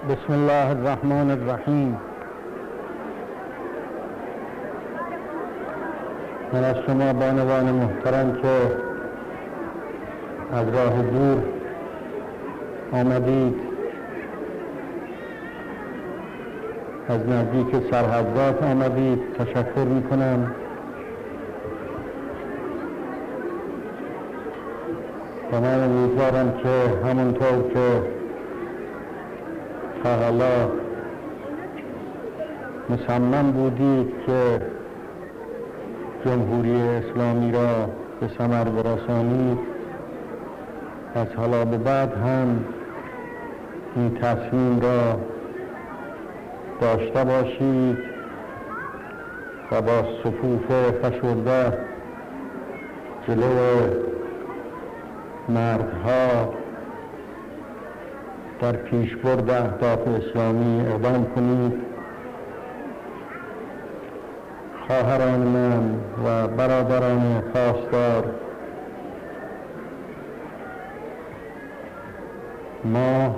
بسم الله الرحمن الرحیم. من از شما بانوان محترم که از راه دور آمدید، از نزدیک سرحدات آمدید تشکر میکنم. و من امیدوارم که همونطور که تا حالا مصمم بودید که جمهوری اسلامی را به ثمر برسانید، از حالا به بعد هم این تصمیم را داشته باشید و با صفوف فشرده جلو مردها در پیشبرد اهداف اسلامی اقدام کنید. خواهران من و برادران خواستار، ما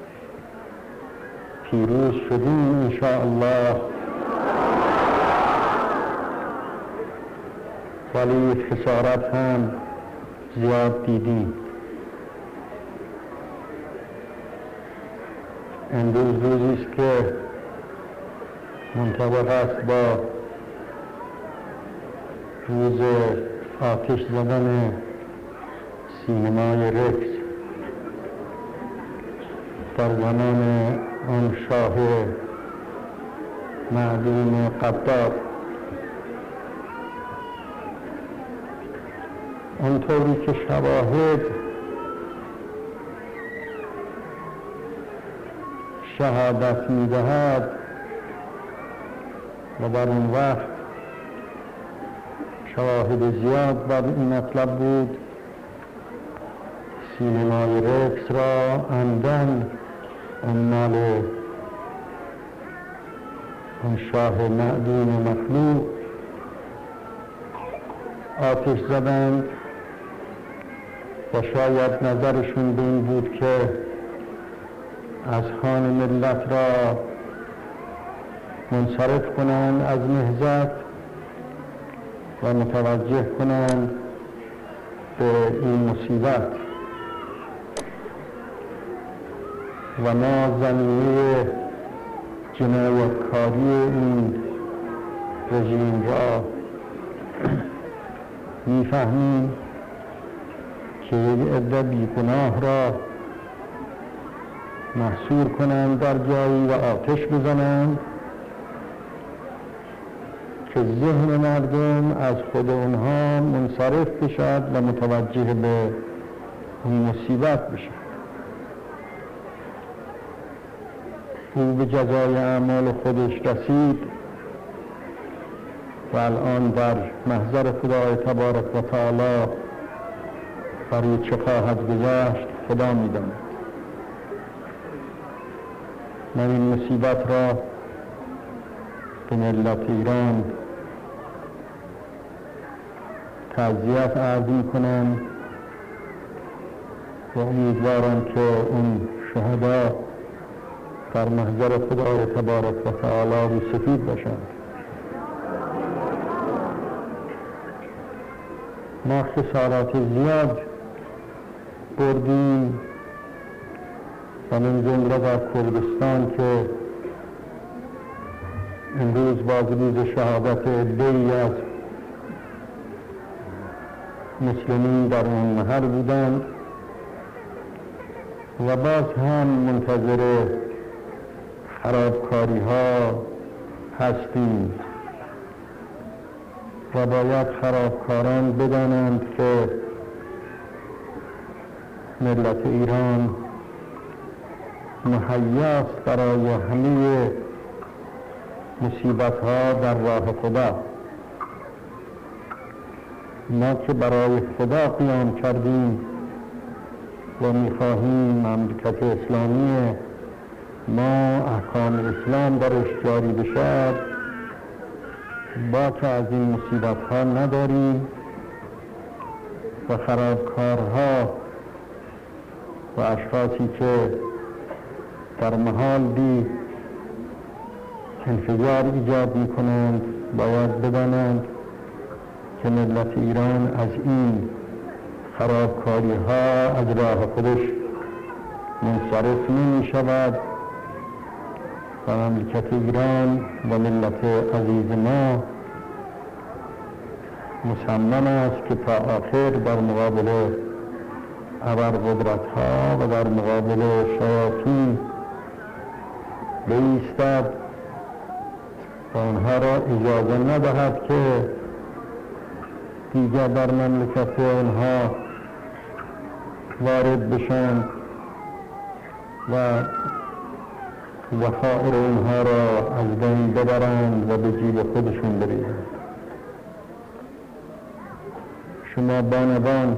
پیروز شدیم انشاءالله، ولی خسارت هم زیاد دیدیم. امروز روزی است که منطبق است با روز آتش زدن سینمای رکس در زمان آن شاه معدوم قدار. آنطوری که شواهد شهادت می‌دهد و در اون وقت شواهد زیاد بر این مطلب بود، سینمای رکس را عمدن مال آن شاه معدوم مخلوع آتش زدند و شاید نظرشون به این بود که از خان ملت را منصرف کنند از نهضت و متوجه کنند به این مصیبت و ما زمینه جنایتکاری این رژیم را میفهمیم که یک عده بیگناه را محصور کنند در جایی و آتش بزنند که ذهن مردم از خود اونها منصرف بشد و متوجه به این مصیبت بشد. او به جزای اعمال خودش رسید و الان در محضر خدای تبارک و تعالی برای چه خواهد گذشت خدا می‌داند. من این مصیبت را به ملت ایران تعزیت عرض می‌کنم و امیدوارم که اون شهدا در محضر خدای تبارک و تعالی رو سفید باشند. ما خسارات زیاد بردیم و من جمله در کردستان که امروز باز روز شهادت عده‌ای از مسلمین در اون محل بودند و باز هم منتظر خرابکاری ها هستیم و باید خرابکاران بدانند که ملت ایران مهیاست برای همه مصیبت ها در راه خدا. ما که برای خدا قیام کردیم و میخواهیم مملکت اسلامی ما احکام اسلام درش جاری بشد، با که از این مصیبت ها نداریم و خرابکارها و اشخاصی که در محالی انفجار ایجاد میکنند باید بدانند که ملت ایران از این خرابکاری ها از راه خودش منصرف نمی شود و مملکت ایران و ملت عزیز ما مصمم است که تا آخر در مقابل ابرقدرت ها و در مقابل شیاطین بایستد و آنها را اجازه ندهد که دیگر در مملکت آنها وارد بشند و ذخایر اونها را از بین ببرند و به جیب خودشون بریزند. شما بانوان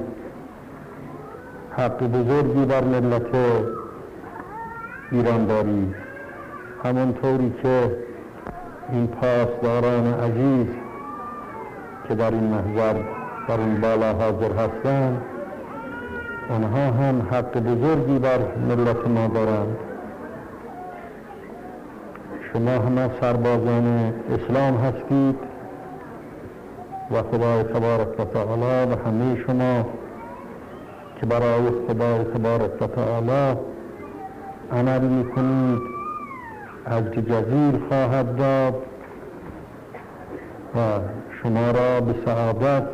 حق بزرگی بر ملت ایران دارید، همونطوری که این پاسداران عزیز که در این محضر در این بالا حاضر هستند آنها هم حق بزرگی بر ملت ما دارند. شما همه سربازان اسلام هستید و خدای تبارک و تعالی و همه شما که برای خدای تبارک و تعالی عمل میکنید اجر جزیل خواهد داد و شما را به سعادت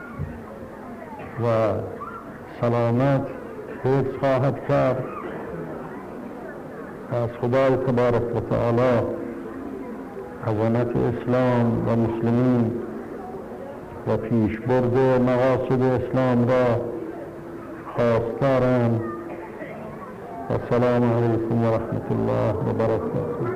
و سلامت حفظ خواهد کرد. از خدای تبارک و تعالی عظمت اسلام و مسلمین و پیشبرد مقاصد اسلام را خواستارم. و السلام علیکم و رحمت الله و برکاته.